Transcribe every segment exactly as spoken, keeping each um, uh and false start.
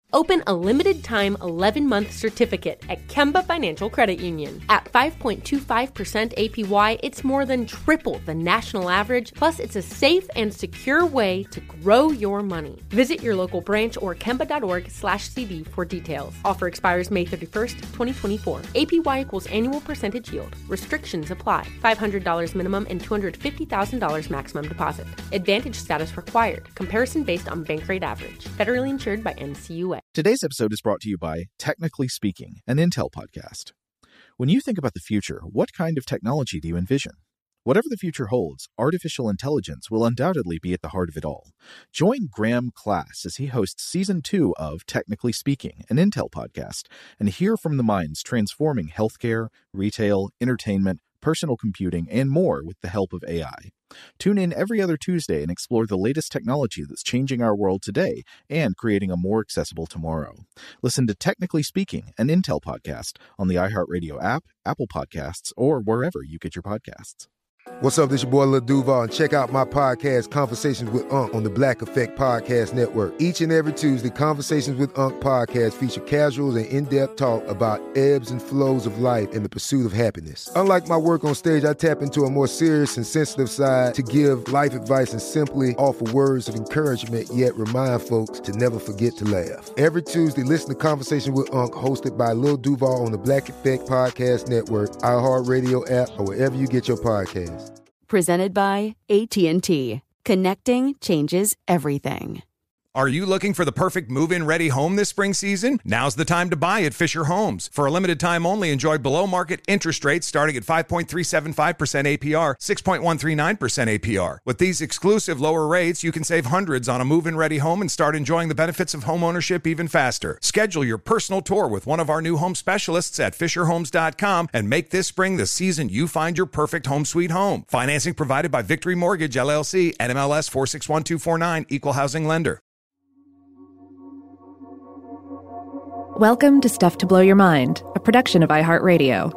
Open a limited-time eleven-month certificate at Kemba Financial Credit Union. At five point two five percent A P Y, it's more than triple the national average, plus it's a safe and secure way to grow your money. Visit your local branch or kemba.org slash CD for details. Offer expires May thirty-first, twenty twenty-four. A P Y equals annual percentage yield. Restrictions apply. five hundred dollars minimum and two hundred fifty thousand dollars maximum deposit. Advantage status required. Comparison based on bank rate average. Federally insured by N C U A. Today's episode is brought to you by Technically Speaking, an Intel podcast. When you think about the future, what kind of technology do you envision? Whatever the future holds, artificial intelligence will undoubtedly be at the heart of it all. Join Graham Class as he hosts Season two of Technically Speaking, an Intel podcast, and hear from the minds transforming healthcare, retail, entertainment, personal computing, and more with the help of A I. Tune in every other Tuesday and explore the latest technology that's changing our world today and creating a more accessible tomorrow. Listen to Technically Speaking, an Intel podcast on the iHeartRadio app, Apple Podcasts, or wherever you get your podcasts. What's up, this your boy Lil Duval, and check out my podcast, Conversations with Unc, on the Black Effect Podcast Network. Each and every Tuesday, Conversations with Unc podcast feature casual and in-depth talk about ebbs and flows of life and the pursuit of happiness. Unlike my work on stage, I tap into a more serious and sensitive side to give life advice and simply offer words of encouragement, yet remind folks to never forget to laugh. Every Tuesday, listen to Conversation with Unc, hosted by Lil Duval on the Black Effect Podcast Network, iHeartRadio app, or wherever you get your podcasts. Presented by A T and T. Connecting changes everything. Are you looking for the perfect move-in ready home this spring season? Now's the time to buy at Fisher Homes. For a limited time only, enjoy below-market interest rates starting at five point three seven five percent A P R, six point one three nine percent A P R. With these exclusive lower rates, you can save hundreds on a move-in ready home and start enjoying the benefits of home ownership even faster. Schedule your personal tour with one of our new home specialists at fisher homes dot com and make this spring the season you find your perfect home sweet home. Financing provided by Victory Mortgage, L L C, N M L S four six one two four nine, Equal Housing Lender. Welcome to Stuff to Blow Your Mind, a production of iHeartRadio.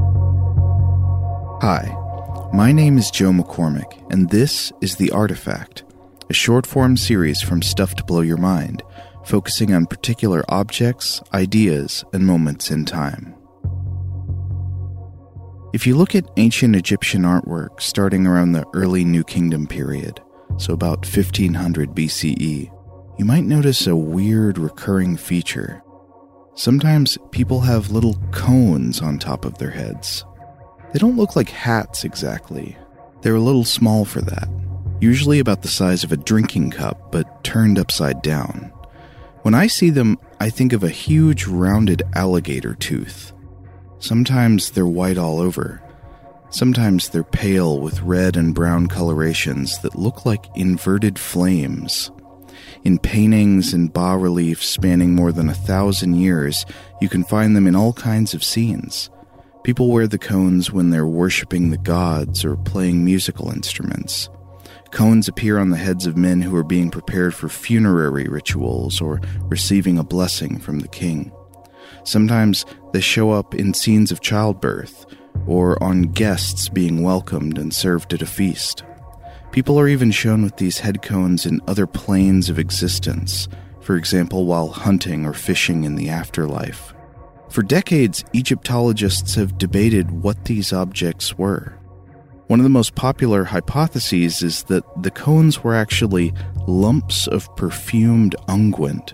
Hi, my name is Joe McCormick, and this is The Artifact, a short-form series from Stuff to Blow Your Mind, focusing on particular objects, ideas, and moments in time. If you look at ancient Egyptian artwork starting around the early New Kingdom period, so about fifteen hundred B C E, you might notice a weird recurring feature. Sometimes people have little cones on top of their heads. They don't look like hats exactly. They're a little small for that, usually about the size of a drinking cup, but turned upside down. When I see them, I think of a huge rounded alligator tooth. Sometimes they're white all over. Sometimes they're pale with red and brown colorations that look like inverted flames. In paintings and bas-reliefs spanning more than a thousand years, you can find them in all kinds of scenes. People wear the cones when they're worshipping the gods or playing musical instruments. Cones appear on the heads of men who are being prepared for funerary rituals or receiving a blessing from the king. Sometimes they show up in scenes of childbirth or on guests being welcomed and served at a feast. People are even shown with these head cones in other planes of existence, for example while hunting or fishing in the afterlife. For decades, Egyptologists have debated what these objects were. One of the most popular hypotheses is that the cones were actually lumps of perfumed unguent.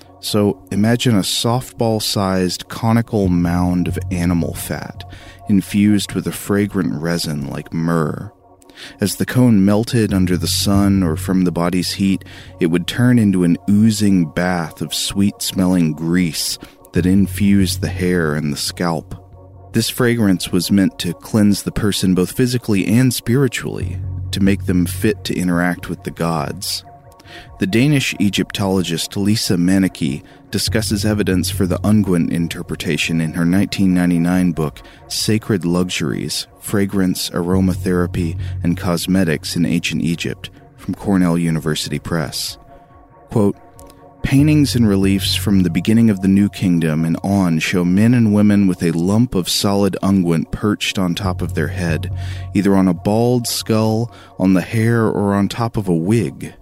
So imagine a softball-sized conical mound of animal fat, infused with a fragrant resin like myrrh. As the cone melted under the sun or from the body's heat, it would turn into an oozing bath of sweet-smelling grease that infused the hair and the scalp. This fragrance was meant to cleanse the person both physically and spiritually, to make them fit to interact with the gods. The Danish Egyptologist Lisa Manneke discusses evidence for the unguent interpretation in her nineteen ninety-nine book, Sacred Luxuries, Fragrance, Aromatherapy, and Cosmetics in Ancient Egypt, from Cornell University Press. Quote, paintings and reliefs from the beginning of the New Kingdom and on show men and women with a lump of solid unguent perched on top of their head, either on a bald skull, on the hair, or on top of a wig.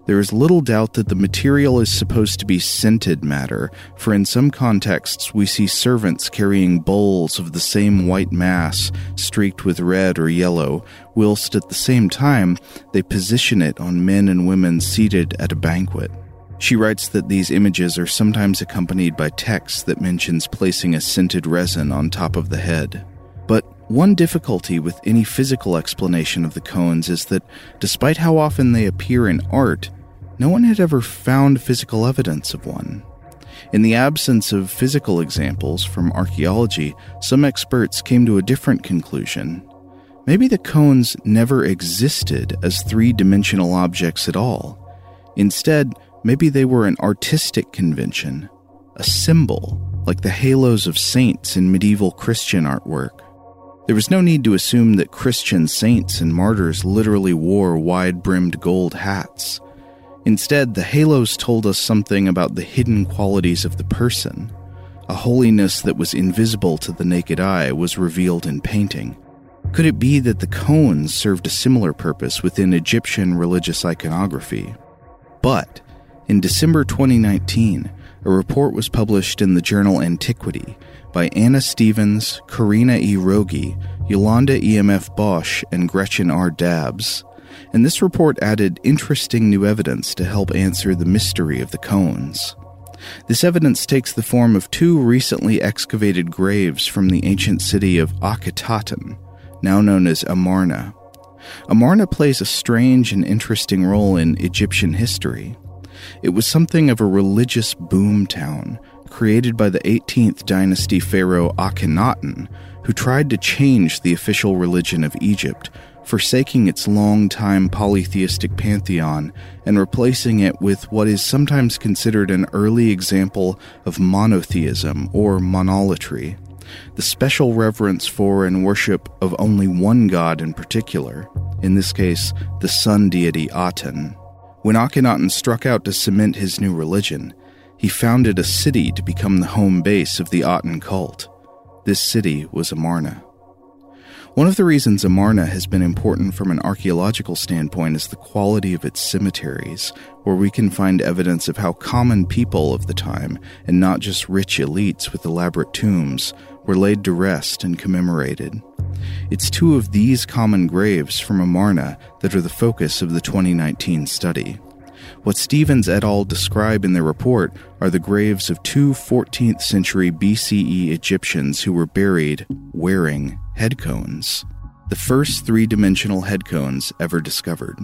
There is little doubt that the material is supposed to be scented matter, for in some contexts we see servants carrying bowls of the same white mass streaked with red or yellow, whilst at the same time they position it on men and women seated at a banquet. She writes that these images are sometimes accompanied by text that mentions placing a scented resin on top of the head. But one difficulty with any physical explanation of the cones is that, despite how often they appear in art, no one had ever found physical evidence of one. In the absence of physical examples from archaeology, some experts came to a different conclusion. Maybe the cones never existed as three-dimensional objects at all. Instead, maybe they were an artistic convention, a symbol, like the halos of saints in medieval Christian artwork. There was no need to assume that Christian saints and martyrs literally wore wide-brimmed gold hats. Instead, the halos told us something about the hidden qualities of the person. A holiness that was invisible to the naked eye was revealed in painting. Could it be that the cones served a similar purpose within Egyptian religious iconography? But, in December twenty nineteen, a report was published in the journal Antiquity by Anna Stevens, Karina E. Rogi, Yolanda E M F Bosch, and Gretchen R. Dabbs. And this report added interesting new evidence to help answer the mystery of the cones. This evidence takes the form of two recently excavated graves from the ancient city of Akhetaten, now known as Amarna. Amarna plays a strange and interesting role in Egyptian history. It was something of a religious boom town, created by the eighteenth dynasty pharaoh Akhenaten, who tried to change the official religion of Egypt, forsaking its long-time polytheistic pantheon and replacing it with what is sometimes considered an early example of monotheism or monolatry, the special reverence for and worship of only one god in particular, in this case, the sun deity Aten. When Akhenaten struck out to cement his new religion, he founded a city to become the home base of the Aten cult. This city was Amarna. One of the reasons Amarna has been important from an archaeological standpoint is the quality of its cemeteries, where we can find evidence of how common people of the time, and not just rich elites with elaborate tombs, were laid to rest and commemorated. It's two of these common graves from Amarna that are the focus of the twenty nineteen study. What Stevens et al. Describe in their report are the graves of two fourteenth century B C E Egyptians who were buried wearing head cones, the first three-dimensional head cones ever discovered.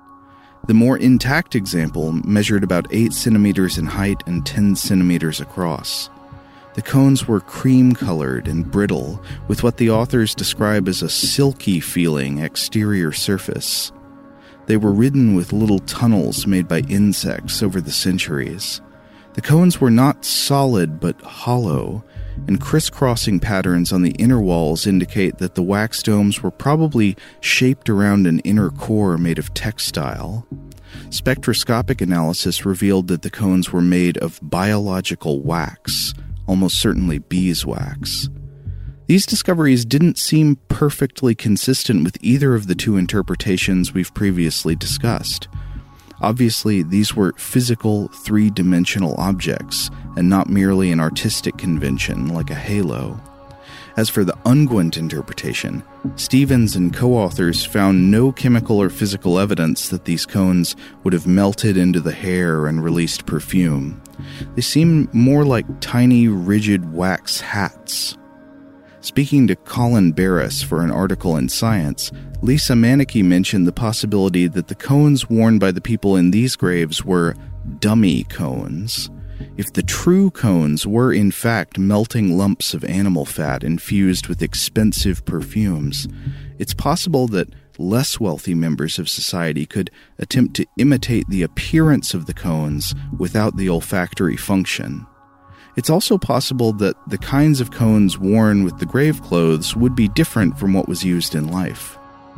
The more intact example measured about eight centimeters in height and ten centimeters across. The cones were cream-colored and brittle, with what the authors describe as a silky-feeling exterior surface. They were ridden with little tunnels made by insects over the centuries. The cones were not solid but hollow, and crisscrossing patterns on the inner walls indicate that the wax domes were probably shaped around an inner core made of textile. Spectroscopic analysis revealed that the cones were made of biological wax, almost certainly beeswax. These discoveries didn't seem perfectly consistent with either of the two interpretations we've previously discussed. Obviously, these were physical, three-dimensional objects, and not merely an artistic convention like a halo. As for the Unguent interpretation, Stevens and co-authors found no chemical or physical evidence that these cones would have melted into the hair and released perfume. They seem more like tiny, rigid wax hats. Speaking to Colin Barris for an article in Science, Lisa Manicky mentioned the possibility that the cones worn by the people in these graves were dummy cones. If the true cones were in fact melting lumps of animal fat infused with expensive perfumes, it's possible that less wealthy members of society could attempt to imitate the appearance of the cones without the olfactory function. It's also possible that the kinds of cones worn with the grave clothes would be different from what was used in life.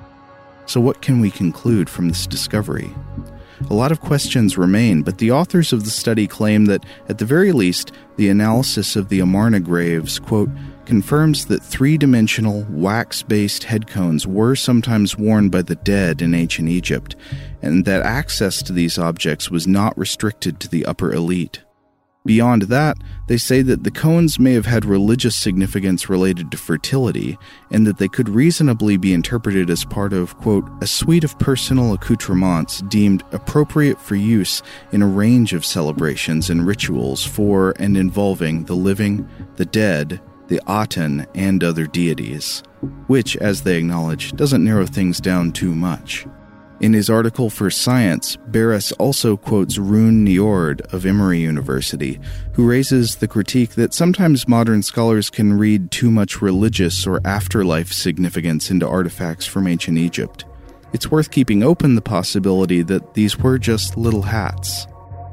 So what can we conclude from this discovery? A lot of questions remain, but the authors of the study claim that, at the very least, the analysis of the Amarna graves, quote, confirms that three-dimensional, wax-based head cones were sometimes worn by the dead in ancient Egypt, and that access to these objects was not restricted to the upper elite. Beyond that, they say that the cones may have had religious significance related to fertility, and that they could reasonably be interpreted as part of, quote, a suite of personal accoutrements deemed appropriate for use in a range of celebrations and rituals for and involving the living, the dead, the Aten, and other deities, which, as they acknowledge, doesn't narrow things down too much. In his article for Science, Barras also quotes Rune Njord of Emory University, who raises the critique that sometimes modern scholars can read too much religious or afterlife significance into artifacts from ancient Egypt. It's worth keeping open the possibility that these were just little hats.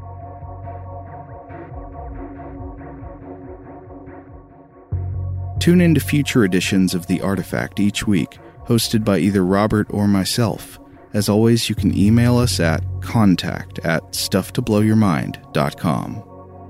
Tune into future editions of The Artifact each week, hosted by either Robert or myself. As always, you can email us at contact at stuff to blow your mind dot com.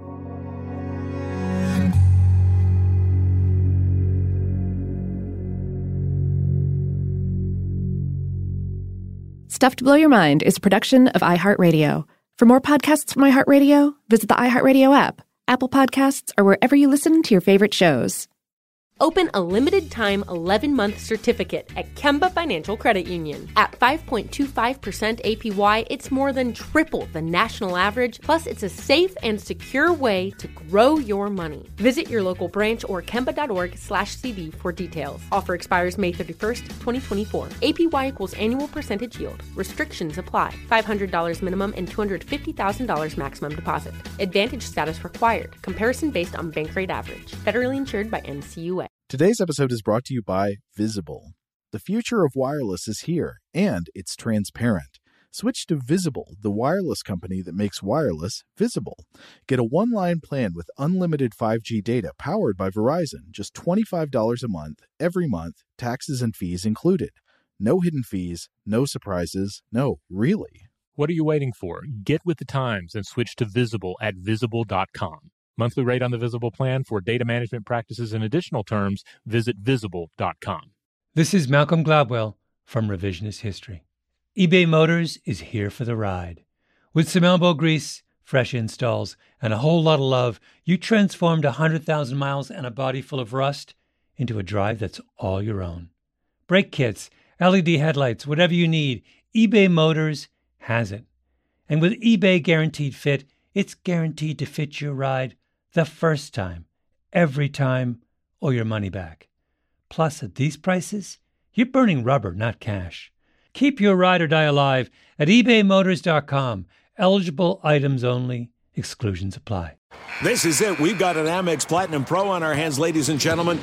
Stuff to Blow Your Mind is a production of iHeartRadio. For more podcasts from iHeartRadio, visit the iHeartRadio app, Apple Podcasts, or wherever you listen to your favorite shows. Open a limited-time eleven-month certificate at Kemba Financial Credit Union. At five point two five percent A P Y, it's more than triple the national average, plus it's a safe and secure way to grow your money. Visit your local branch or kemba.org slash CD for details. Offer expires May thirty-first, twenty twenty-four. A P Y equals annual percentage yield. Restrictions apply. five hundred dollars minimum and two hundred fifty thousand dollars maximum deposit. Advantage status required. Comparison based on bank rate average. Federally insured by N C U A. Today's episode is brought to you by Visible. The future of wireless is here, and it's transparent. Switch to Visible, the wireless company that makes wireless visible. Get a one-line plan with unlimited five G data powered by Verizon, just twenty-five dollars a month, every month, taxes and fees included. No hidden fees, no surprises, no, really. What are you waiting for? Get with the times and switch to Visible at visible dot com. Monthly rate on the Visible plan. For data management practices and additional terms, visit visible dot com. This is Malcolm Gladwell from Revisionist History. eBay Motors is here for the ride. With some elbow grease, fresh installs, and a whole lot of love, you transformed one hundred thousand miles and a body full of rust into a drive that's all your own. Brake kits, L E D headlights, whatever you need, eBay Motors has it. And with eBay Guaranteed Fit, it's guaranteed to fit your ride the first time, every time, or your money back. Plus, at these prices, you're burning rubber, not cash. Keep your ride or die alive at ebay motors dot com. Eligible items only. Exclusions apply. This is it. We've got an Amex Platinum Pro on our hands, ladies and gentlemen.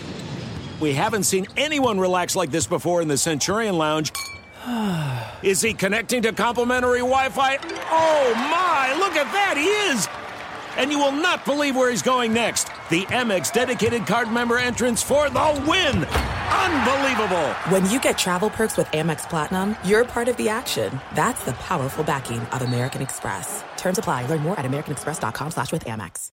We haven't seen anyone relax like this before in the Centurion Lounge. Is he connecting to complimentary Wi-Fi? Oh, my! Look at that! He is! And you will not believe where he's going next. The Amex dedicated card member entrance for the win. Unbelievable. When you get travel perks with Amex Platinum, you're part of the action. That's the powerful backing of American Express. Terms apply. Learn more at american express dot com slash with Amex.